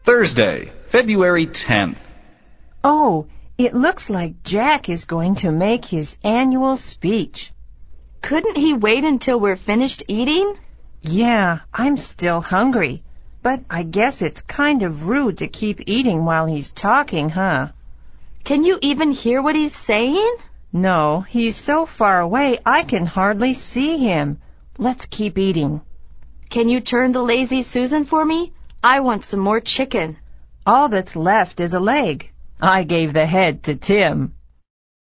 Thursday, February 10th. Oh, it looks like Jack is going to make his annual speech. Couldn't he wait until we're finished eating? Yeah, I'm still hungry, but I guess it's kind of rude to keep eating while he's talking, huh? Can you even hear what he's saying? No, he's so far away I can hardly see him. Let's keep eating. Can you turn the Lazy Susan for me? I want some more chicken. All that's left is a leg. I gave the head to Tim.